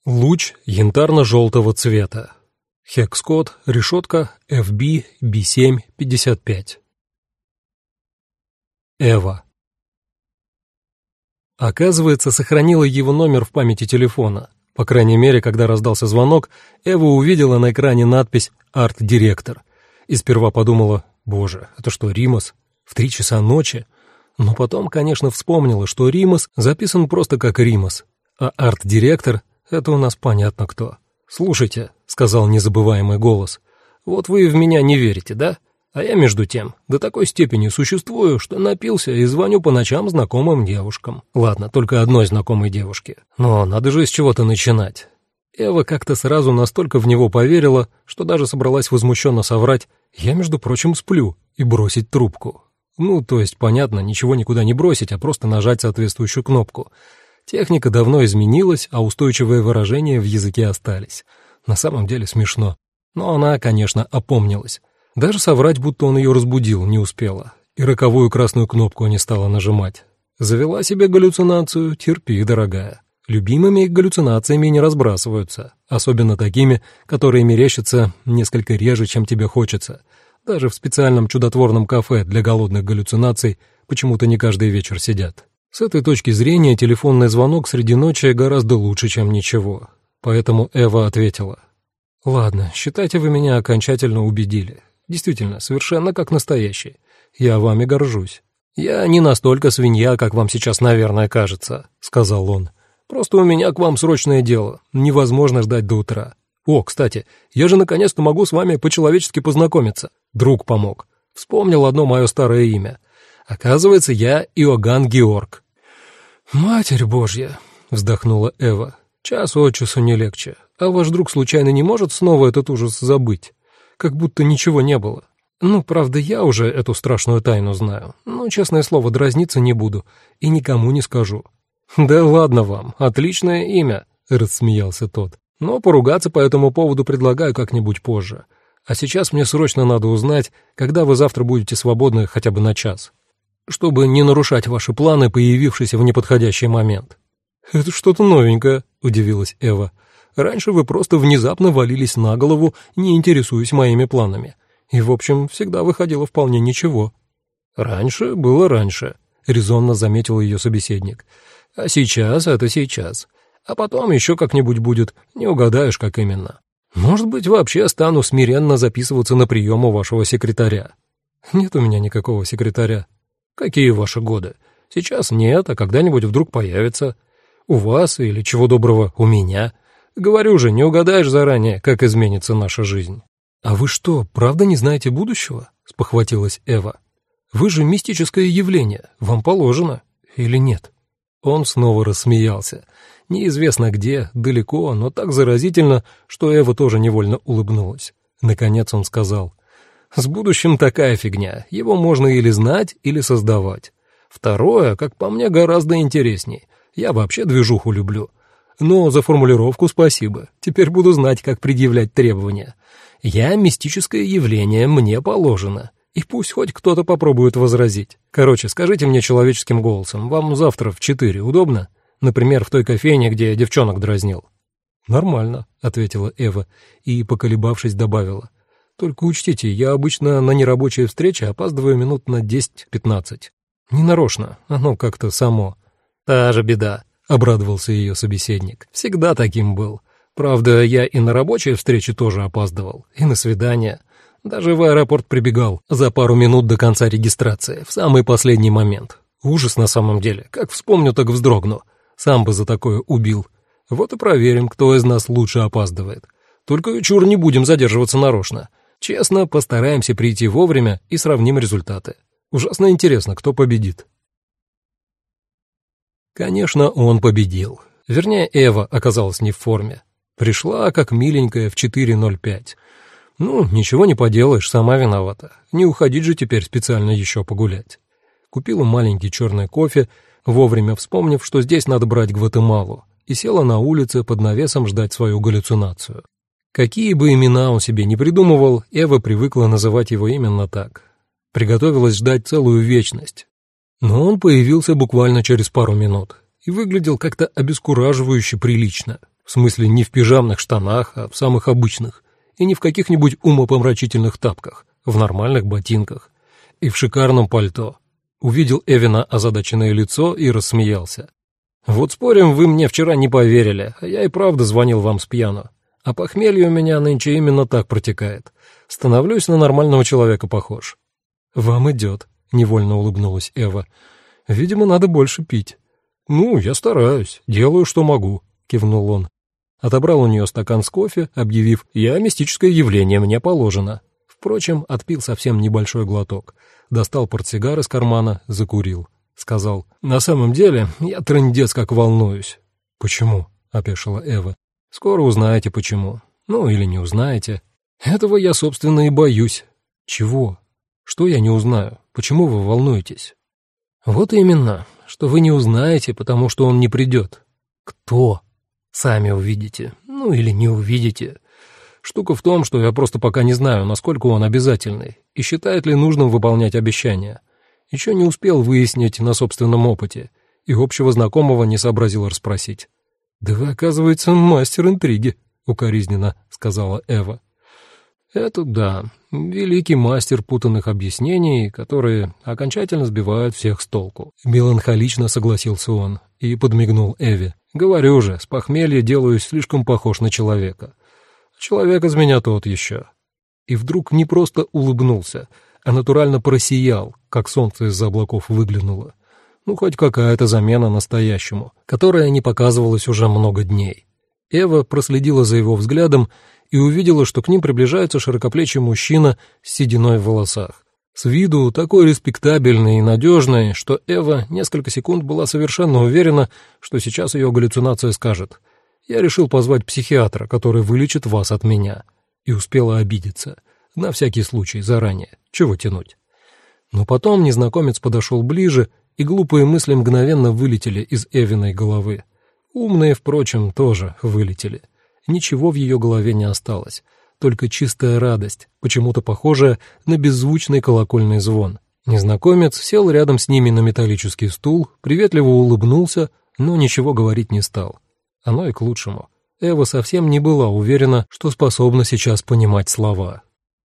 Луч янтарно-желтого цвета. Хекс-код, решетка FB B755. Эва. Оказывается, сохранила его номер в памяти телефона. По крайней мере, когда раздался звонок, Эва увидела на экране надпись «Арт-директор». И сперва подумала: «Боже, это что, Римас? В 3 часа ночи?» Но потом, конечно, вспомнила, что Римас записан просто как Римас, а арт-директор — это у нас понятно кто. «Слушайте», — сказал незабываемый голос, — «вот вы в меня не верите, да? А я, между тем, до такой степени существую, что напился и звоню по ночам знакомым девушкам. Ладно, только одной знакомой девушке. Но надо же с чего-то начинать». Эва как-то сразу настолько в него поверила, что даже собралась возмущенно соврать: «Я, между прочим, сплю», и бросить трубку. Ну, то есть, понятно, ничего никуда не бросить, а просто нажать соответствующую кнопку. Техника давно изменилась, а устойчивые выражения в языке остались. На самом деле смешно. Но она, конечно, опомнилась. Даже соврать, будто он ее разбудил, не успела. И роковую красную кнопку не стала нажимать. Завела себе галлюцинацию — терпи, дорогая. Любимыми галлюцинациями не разбрасываются, особенно такими, которые мерещатся несколько реже, чем тебе хочется. Даже в специальном чудотворном кафе для голодных галлюцинаций почему-то не каждый вечер сидят. С этой точки зрения телефонный звонок среди ночи гораздо лучше, чем ничего. Поэтому Эва ответила: «Ладно, считайте, вы меня окончательно убедили. Действительно, совершенно как настоящий. Я вами горжусь». «Я не настолько свинья, как вам сейчас, наверное, кажется», — сказал он. «Просто у меня к вам срочное дело. Невозможно ждать до утра. О, кстати, я же наконец-то могу с вами по-человечески познакомиться. Друг помог. Вспомнил одно мое старое имя. Оказывается, я Иоганн Георг». «Матерь Божья», — вздохнула Эва, — «час от часу не легче. А ваш друг случайно не может снова этот ужас забыть? Как будто ничего не было. Ну, правда, я уже эту страшную тайну знаю. Но, честное слово, дразниться не буду и никому не скажу». «Да ладно вам, отличное имя», — рассмеялся тот. «Но поругаться по этому поводу предлагаю как-нибудь позже. А сейчас мне срочно надо узнать, когда вы завтра будете свободны хотя бы на час, чтобы не нарушать ваши планы, появившиеся в неподходящий момент». «Это что-то новенькое», — удивилась Эва. «Раньше вы просто внезапно валились на голову, не интересуясь моими планами. И, в общем, всегда выходило вполне ничего». «Раньше было раньше», — резонно заметил ее собеседник. «А сейчас — это сейчас. А потом еще как-нибудь будет, не угадаешь, как именно. Может быть, вообще стану смиренно записываться на прием у вашего секретаря». «Нет у меня никакого секретаря». «Какие ваши годы? Сейчас нет, а когда-нибудь вдруг появится. У вас или, чего доброго, у меня. Говорю же, не угадаешь заранее, как изменится наша жизнь». «А вы что, правда не знаете будущего?» — спохватилась Эва. «Вы же мистическое явление, вам положено. Или нет?» Он снова рассмеялся. Неизвестно где, далеко, но так заразительно, что Эва тоже невольно улыбнулась. Наконец он сказал: «С будущим такая фигня, его можно или знать, или создавать. Второе, как по мне, гораздо интересней. Я вообще движуху люблю. Но за формулировку спасибо, теперь буду знать, как предъявлять требования. Я мистическое явление, мне положено. И пусть хоть кто-то попробует возразить. Короче, скажите мне человеческим голосом, вам завтра в 4 удобно? Например, в той кофейне, где я девчонок дразнил». «Нормально», — ответила Эва и, поколебавшись, добавила. «Только учтите, я обычно на нерабочие встречи опаздываю минут на 10-15. Не нарочно, оно как-то само». «Та же беда», — обрадовался ее собеседник. «Всегда таким был. Правда, я и на рабочие встречи тоже опаздывал, и на свидания. Даже в аэропорт прибегал за пару минут до конца регистрации, в самый последний момент. Ужас на самом деле, как вспомню, так вздрогну. Сам бы за такое убил. Вот и проверим, кто из нас лучше опаздывает. Только чур не будем задерживаться нарочно. Честно, постараемся прийти вовремя и сравним результаты. Ужасно интересно, кто победит». Конечно, он победил. Вернее, Эва оказалась не в форме. Пришла, как миленькая, в 4:05. Ну, ничего не поделаешь, сама виновата. Не уходить же теперь специально еще погулять. Купила маленький черный кофе, вовремя вспомнив, что здесь надо брать Гватемалу, и села на улице под навесом ждать свою галлюцинацию. Какие бы имена он себе не придумывал, Эва привыкла называть его именно так. Приготовилась ждать целую вечность. Но он появился буквально через пару минут и выглядел как-то обескураживающе прилично. В смысле, не в пижамных штанах, а в самых обычных. И не в каких-нибудь умопомрачительных тапках, в нормальных ботинках. И в шикарном пальто. Увидел Эвина озадаченное лицо и рассмеялся. «Вот спорим, вы мне вчера не поверили, а я и правда звонил вам с пьяну. А похмелье у меня нынче именно так протекает. Становлюсь на нормального человека похож». «Вам идет», — невольно улыбнулась Эва. «Видимо, надо больше пить». «Ну, я стараюсь, делаю, что могу», — кивнул он. Отобрал у нее стакан с кофе, объявив: «Я мистическое явление, мне положено». Впрочем, отпил совсем небольшой глоток. Достал портсигар из кармана, закурил. Сказал: «На самом деле, я трындец как волнуюсь». «Почему?» — опешила Эва. «Скоро узнаете, почему. Ну, или не узнаете. Этого я, собственно, и боюсь». «Чего? Что я не узнаю? Почему вы волнуетесь?» «Вот именно, что вы не узнаете, потому что он не придет». «Кто?» «Сами увидите. Ну, или не увидите. Штука в том, что я просто пока не знаю, насколько он обязательный, и считает ли нужным выполнять обещания. Еще не успел выяснить на собственном опыте, и общего знакомого не сообразил расспросить». «Да вы, оказывается, мастер интриги», — укоризненно сказала Эва. «Это да, великий мастер путанных объяснений, которые окончательно сбивают всех с толку», — меланхолично согласился он и подмигнул Эве. «Говорю же, с похмелья делаюсь слишком похож на человека. Человек из меня тот еще». И вдруг не просто улыбнулся, а натурально просиял, как солнце из-за облаков выглянуло. Ну, хоть какая-то замена настоящему, которая не показывалась уже много дней. Эва проследила за его взглядом и увидела, что к ним приближается широкоплечий мужчина с сединой в волосах. С виду такой респектабельный и надежный, что Эва несколько секунд была совершенно уверена, что сейчас ее галлюцинация скажет: «Я решил позвать психиатра, который вылечит вас от меня». И успела обидеться. На всякий случай, заранее. Чего тянуть? Но потом незнакомец подошел ближе, и глупые мысли мгновенно вылетели из Эвиной головы. Умные, впрочем, тоже вылетели. Ничего в ее голове не осталось, только чистая радость, почему-то похожая на беззвучный колокольный звон. Незнакомец сел рядом с ними на металлический стул, приветливо улыбнулся, но ничего говорить не стал. Оно и к лучшему. Эва совсем не была уверена, что способна сейчас понимать слова.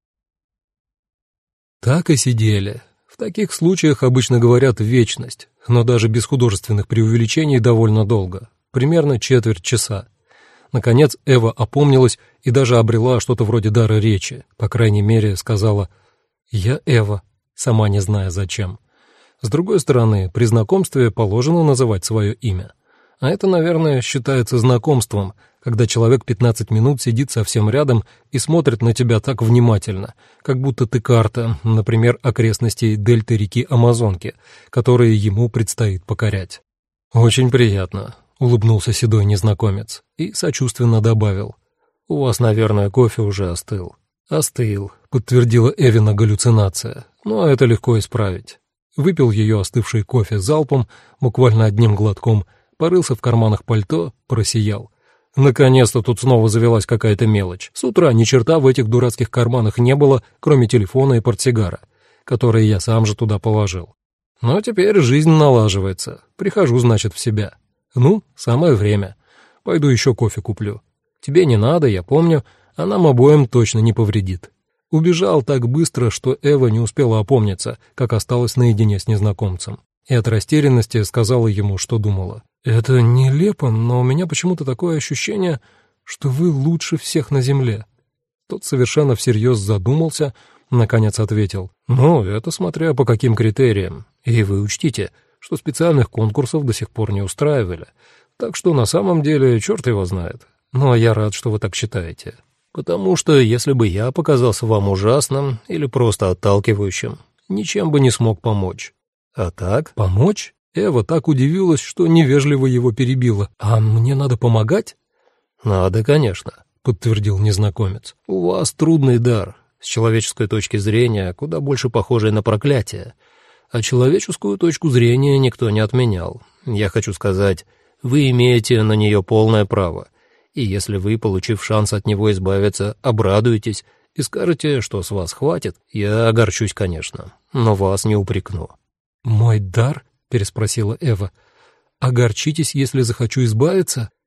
Так и сидели. В таких случаях обычно говорят вечность, но даже без художественных преувеличений довольно долго, примерно четверть часа. Наконец Эва опомнилась и даже обрела что-то вроде дара речи, по крайней мере сказала: «Я Эва», сама не зная зачем. С другой стороны, при знакомстве положено называть свое имя. А это, наверное, считается знакомством, когда человек 15 минут сидит совсем рядом и смотрит на тебя так внимательно, как будто ты карта, например, окрестностей дельты реки Амазонки, которые ему предстоит покорять. «Очень приятно», — улыбнулся седой незнакомец и сочувственно добавил: «У вас, наверное, кофе уже остыл». «Остыл», — подтвердила Эвина галлюцинация, «но это легко исправить». Выпил ее остывший кофе залпом, буквально одним глотком, порылся в карманах пальто, просиял. Наконец-то тут снова завелась какая-то мелочь. С утра ни черта в этих дурацких карманах не было, кроме телефона и портсигара, которые я сам же туда положил. Но теперь жизнь налаживается. Прихожу, значит, в себя. Ну, самое время. Пойду еще кофе куплю. Тебе не надо, я помню, а нам обоим точно не повредит. Убежал так быстро, что Эва не успела опомниться, как осталась наедине с незнакомцем. И от растерянности сказала ему, что думала. «Это нелепо, но у меня почему-то такое ощущение, что вы лучше всех на земле». Тот совершенно всерьез задумался, наконец ответил: «Ну, это смотря по каким критериям. И вы учтите, что специальных конкурсов до сих пор не устраивали. Так что на самом деле черт его знает. Ну, а я рад, что вы так считаете. Потому что если бы я показался вам ужасным или просто отталкивающим, ничем бы не смог помочь. А так, помочь?» Эва так удивилась, что невежливо его перебила. «А мне надо помогать?» «Надо, конечно», — подтвердил незнакомец. «У вас трудный дар, с человеческой точки зрения куда больше похожий на проклятие. А человеческую точку зрения никто не отменял. Я хочу сказать, вы имеете на нее полное право. И если вы, получив шанс от него избавиться, обрадуетесь и скажете, что с вас хватит, я огорчусь, конечно, но вас не упрекну». «Мой дар?» — переспросила Эва. «Огорчитесь, если захочу избавиться?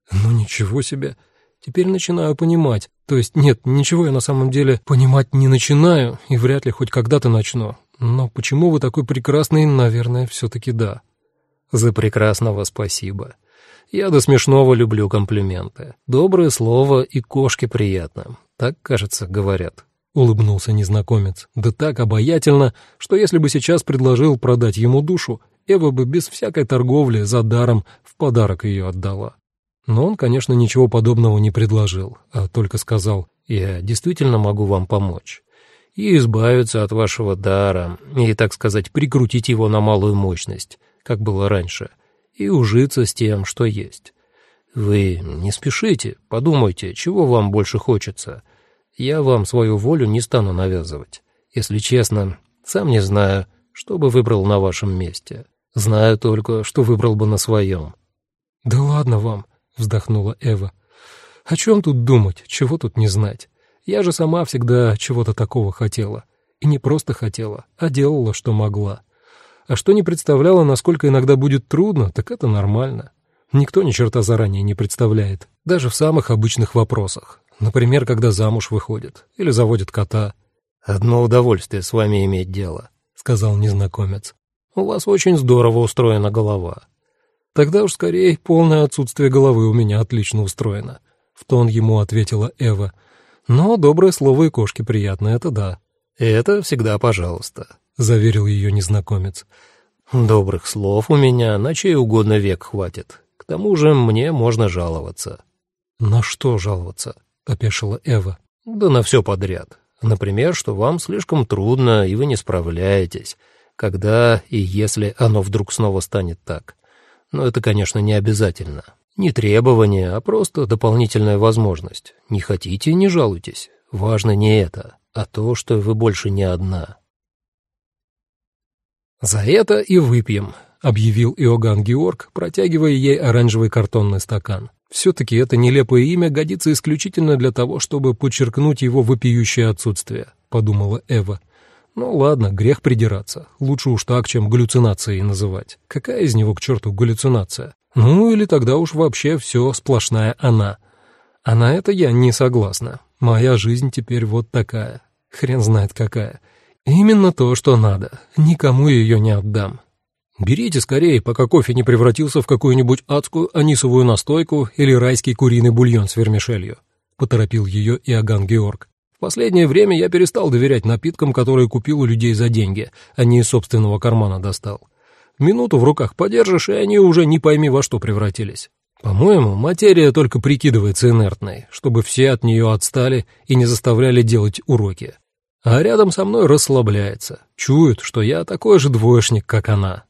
Ну ничего себе. Теперь начинаю понимать. То есть нет, ничего я на самом деле понимать не начинаю, и вряд ли хоть когда-то начну. Но почему вы такой прекрасный, наверное, все-таки да. За прекрасного спасибо. Я до смешного люблю комплименты. Доброе слово и кошке приятно. Так, кажется, говорят. Улыбнулся незнакомец. Да так обаятельно, что если бы сейчас предложил продать ему душу, Эва бы без всякой торговли за даром в подарок ее отдала. Но он, конечно, ничего подобного не предложил, а только сказал: «Я действительно могу вам помочь. И избавиться от вашего дара, и, так сказать, прикрутить его на малую мощность, как было раньше, и ужиться с тем, что есть. Вы не спешите, подумайте, чего вам больше хочется. Я вам свою волю не стану навязывать. Если честно, сам не знаю, что бы выбрал на вашем месте. Знаю только, что выбрал бы на своем». «Да ладно вам», — вздохнула Эва. «О чем тут думать, чего тут не знать? Я же сама всегда чего-то такого хотела. И не просто хотела, а делала, что могла. А что не представляла, насколько иногда будет трудно, так это нормально. Никто ни черта заранее не представляет, даже в самых обычных вопросах. Например, когда замуж выходит или заводит кота». «Одно удовольствие с вами иметь дело», — сказал незнакомец. «У вас очень здорово устроена голова». «Тогда уж скорее полное отсутствие головы у меня отлично устроено», — в тон ему ответила Эва. «Но доброе слово и кошке приятно, это да». «Это всегда пожалуйста», — заверил ее незнакомец. «Добрых слов у меня на чей угодно век хватит. К тому же мне можно жаловаться». «На что жаловаться?» — опешила Эва. «Да на все подряд. Например, что вам слишком трудно, и вы не справляетесь, когда и если оно вдруг снова станет так. Но это, конечно, не обязательно. Не требование, а просто дополнительная возможность. Не хотите — не жалуйтесь. Важно не это, а то, что вы больше не одна». «За это и выпьем», — объявил Иоганн Георг, протягивая ей оранжевый картонный стакан. «Все-таки это нелепое имя годится исключительно для того, чтобы подчеркнуть его вопиющее отсутствие», — подумала Эва. «Ну ладно, грех придираться. Лучше уж так, чем галлюцинацией называть. Какая из него к черту галлюцинация? Ну или тогда уж вообще все сплошная она. А на это я не согласна. Моя жизнь теперь вот такая. Хрен знает какая. Именно то, что надо. Никому ее не отдам. Берите скорее, пока кофе не превратился в какую-нибудь адскую анисовую настойку или райский куриный бульон с вермишелью», — поторопил ее Иоганн Георг. «В последнее время я перестал доверять напиткам, которые купил у людей за деньги, а не из собственного кармана достал. Минуту в руках подержишь, и они уже не пойми во что превратились. По-моему, материя только прикидывается инертной, чтобы все от нее отстали и не заставляли делать уроки. А рядом со мной расслабляется, чует, что я такой же двоечник, как она».